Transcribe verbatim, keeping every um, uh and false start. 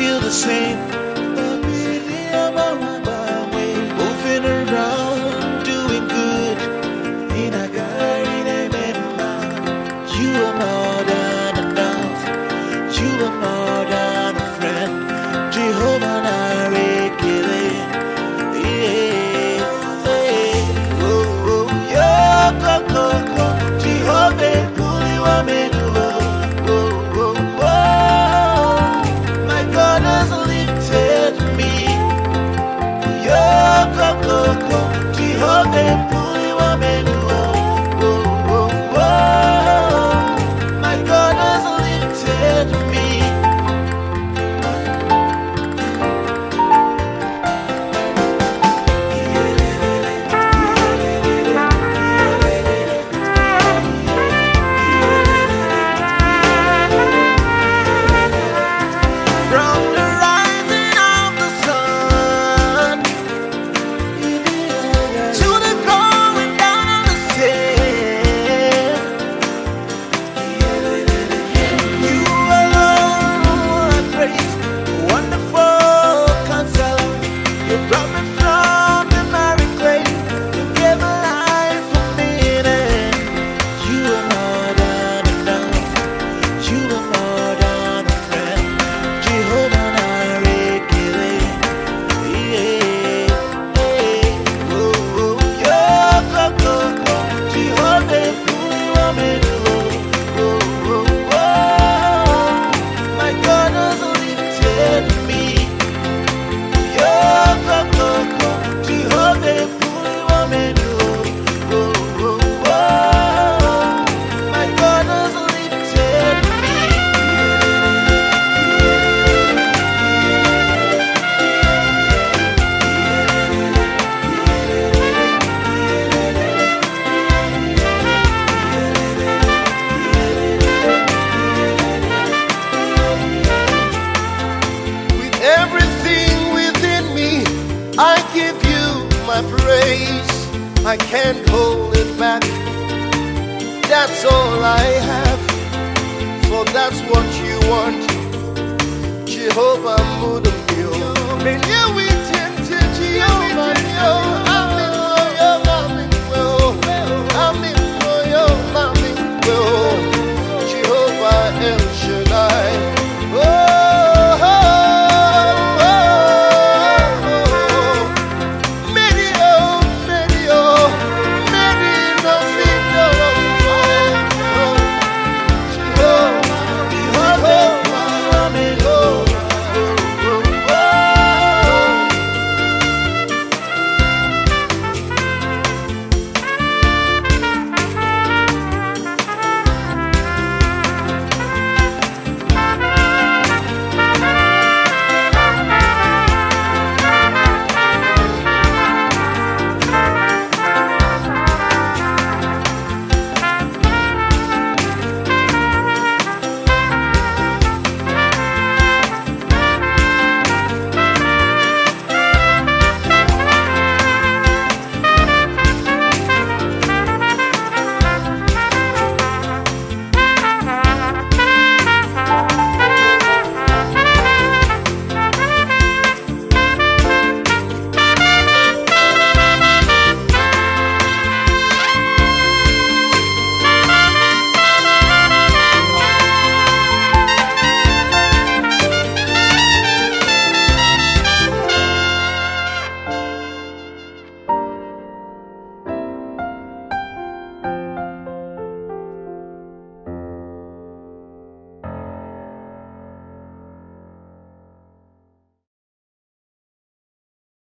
still the same. Moving around, doing good. In a you are more than enough. You are more than a friend. Jehovah Narekele. Yeah, yeah. Oh, oh, yeah, go, go, go. Jehovah Puliwamenu. Oh, oh, oh. My God has lifted me. Yeah, go, go, go. Jehovah Puliwamenu. Oh, oh, oh. My God has lifted me. I give you my praise, I can't hold it back. That's all I have, for that's what you want. Jehovah Mudum,